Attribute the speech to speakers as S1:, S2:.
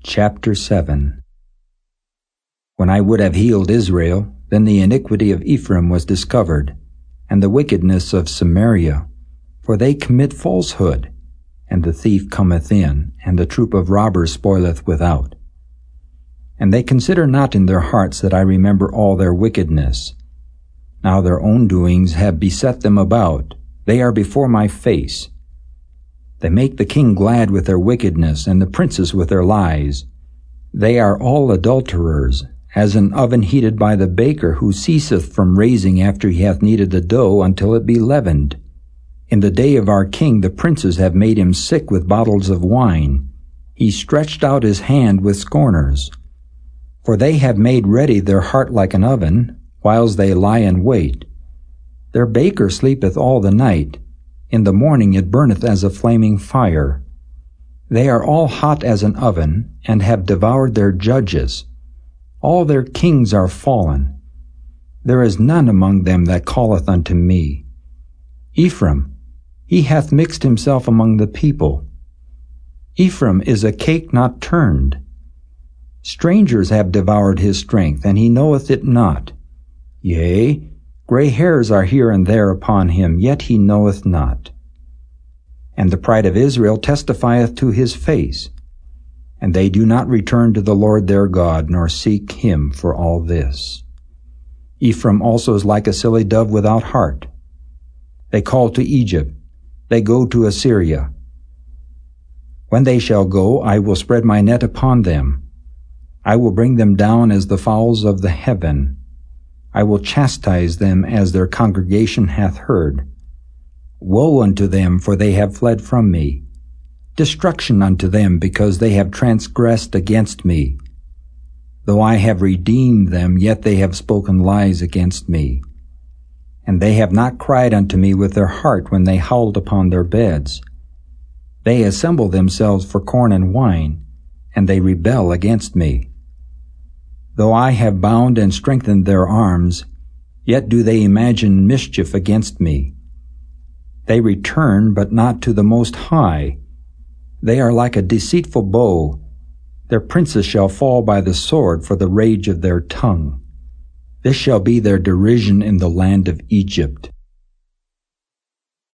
S1: Chapter 7. When I would have healed Israel, then the iniquity of Ephraim was discovered, and the wickedness of Samaria. For they commit falsehood, and the thief cometh in, and the troop of robbers spoileth without. And they consider not in their hearts that I remember all their wickedness. Now their own doings have beset them about, they are before my face. They make the king glad with their wickedness, and the princes with their lies. They are all adulterers, as an oven heated by the baker, who ceaseth from raising after he hath kneaded the dough until it be leavened. In the day of our king the princes have made him sick with bottles of wine. He stretched out his hand with scorners. For they have made ready their heart like an oven, whiles they lie in wait. Their baker sleepeth all the night. In the morning it burneth as a flaming fire. They are all hot as an oven, and have devoured their judges. All their kings are fallen. There is none among them that calleth unto me. Ephraim, he hath mixed himself among the people. Ephraim is a cake not turned. Strangers have devoured his strength, and he knoweth it not. Yea, gray hairs are here and there upon him, yet he knoweth not. And the pride of Israel testifieth to his face, and they do not return to the Lord their God, nor seek him for all this. Ephraim also is like a silly dove without heart. They call to Egypt, they go to Assyria. When they shall go, I will spread my net upon them. I will bring them down as the fowls of the heaven. I will chastise them as their congregation hath heard. Woe unto them, for they have fled from me. Destruction unto them, because they have transgressed against me. Though I have redeemed them, yet they have spoken lies against me. And they have not cried unto me with their heart when they howled upon their beds. They assemble themselves for corn and wine, and they rebel against me. Though I have bound and strengthened their arms, yet do they imagine mischief against me. They return, but not to the Most High. They are like a deceitful bow. Their princes shall fall by the sword for the rage of their tongue. This shall be their derision in the land of Egypt.